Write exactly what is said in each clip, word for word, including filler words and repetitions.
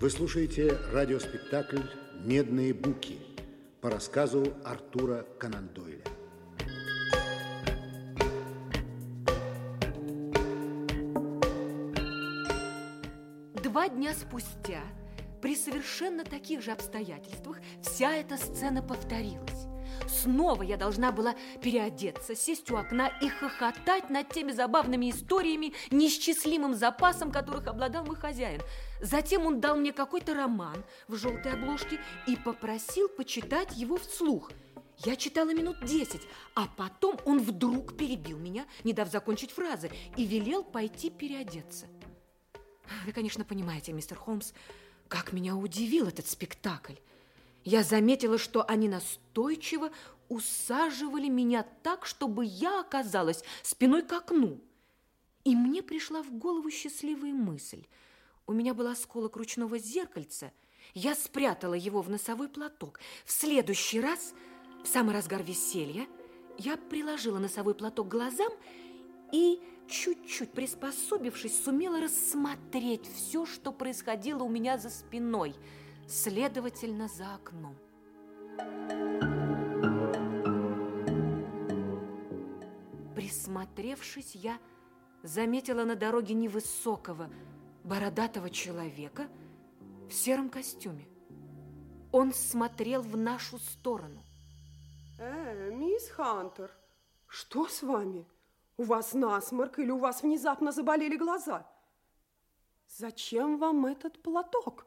Вы слушаете радиоспектакль «Медные буки» по рассказу Артура Конан Дойля. Два дня спустя, при совершенно таких же обстоятельствах, вся эта сцена повторилась. Снова я должна была переодеться, сесть у окна и хохотать над теми забавными историями, неисчислимым запасом которых обладал мой хозяин. Затем он дал мне какой-то роман в желтой обложке и попросил почитать его вслух. Я читала минут десять, а потом он вдруг перебил меня, не дав закончить фразы, и велел пойти переодеться. Вы, конечно, понимаете, мистер Холмс, как меня удивил этот спектакль. Я заметила, что они настойчиво усаживали меня так, чтобы я оказалась спиной к окну. И мне пришла в голову счастливая мысль. У меня был осколок ручного зеркальца. Я спрятала его в носовой платок. В следующий раз, в самый разгар веселья, я приложила носовой платок к глазам и, чуть-чуть приспособившись, сумела рассмотреть все, что происходило у меня за спиной, следовательно, за окном. Присмотревшись, я заметила на дороге невысокого, бородатого человека в сером костюме. Он смотрел в нашу сторону. Э, мисс Хантер, что с вами? У вас насморк или у вас внезапно заболели глаза? Зачем вам этот платок?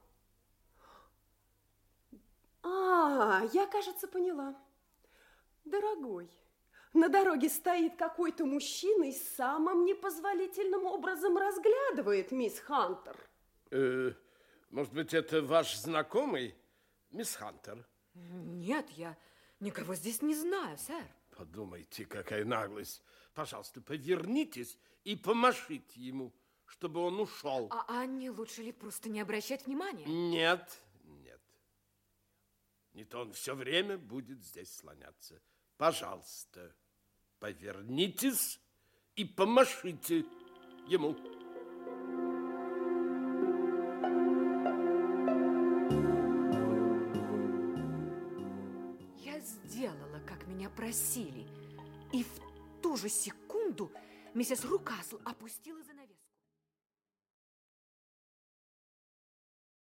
А, я, кажется, поняла. Дорогой, на дороге стоит какой-то мужчина и самым непозволительным образом разглядывает мисс Хантер. Э, может быть, это ваш знакомый, мисс Хантер? Нет, я никого здесь не знаю, сэр. Подумайте, какая наглость. Пожалуйста, повернитесь и помашите ему, чтобы он ушел. А, а не лучше ли просто не обращать внимания? Нет, нет. Не то он все время будет здесь слоняться. Пожалуйста, повернитесь и помашите ему. Я сделала, как меня просили, и в ту же секунду миссис Рукасл опустила